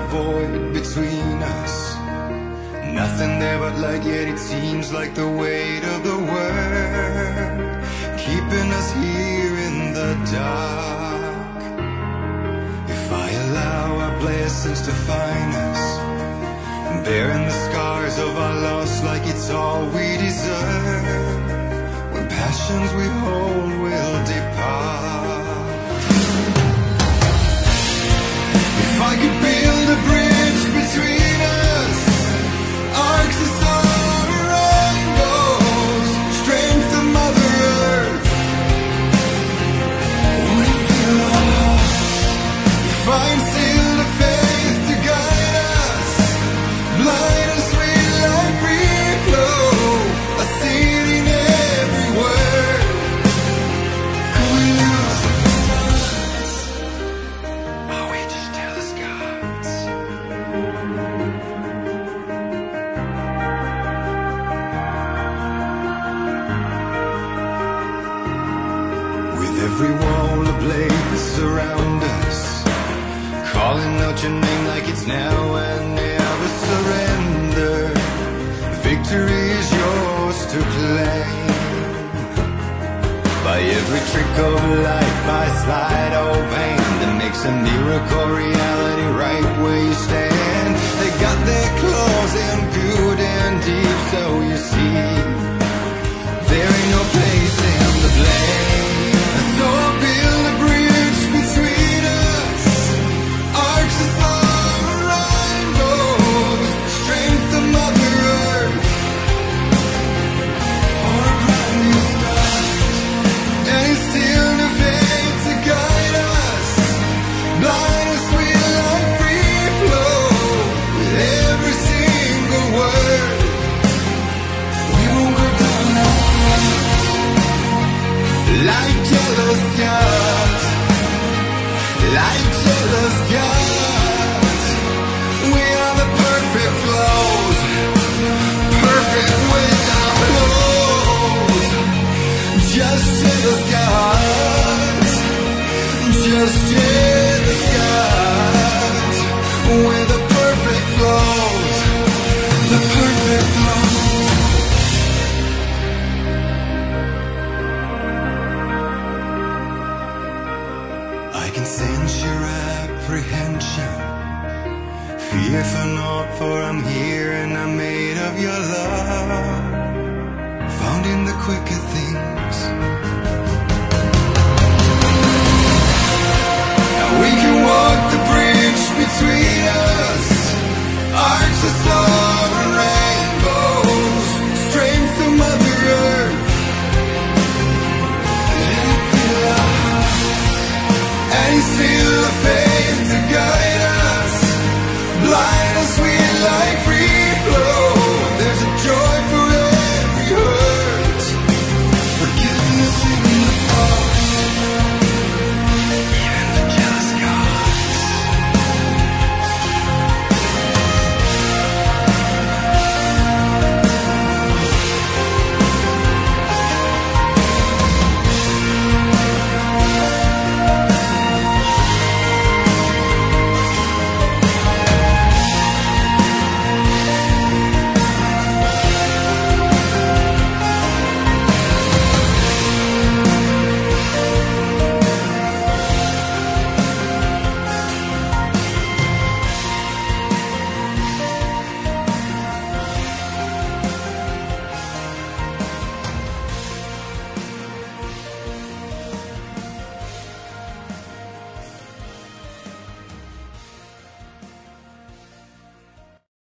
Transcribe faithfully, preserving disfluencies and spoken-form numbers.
void between us. Nothing there but light, yet it seems like the weight of the world keeping us here in the dark. If I allow our blessings to find us, bearing the scars of our loss like it's all we deserve, when passions we hold will depart. If I could build a bridge between us, arcs of sun and rainbows, strength of Mother Earth, would it fill our hearts? If I instilled a faith to guide us, blind and sweet like free flow, a seed in every word, could we lose the facades? Are we just jealous gods? With every wall ablaze around us, calling out your name like it's now and never surrender. Victory is yours to claim. By every trick of light, by sleight of hand, that makes a miracle reality right where you stand. They got their claws in good and deep, so you see, there ain't no place in the blame. So I'll build a bridge between us, arcs of sun and rainbows, strength of Mother Earth, for a brand new start, and instill the faith to guide us, blind and sweet like free flow, with every single word, we won't go down that road. Like jealous gods, like jealous gods, we are the perfect flows, perfect without flaws. Just jealous gods, just jealous gods, we're the perfect flows, the perfect flows. I can sense your apprehension. Fear for naught, for I'm here and I'm made of your love, found in the quicker things. Now we can walk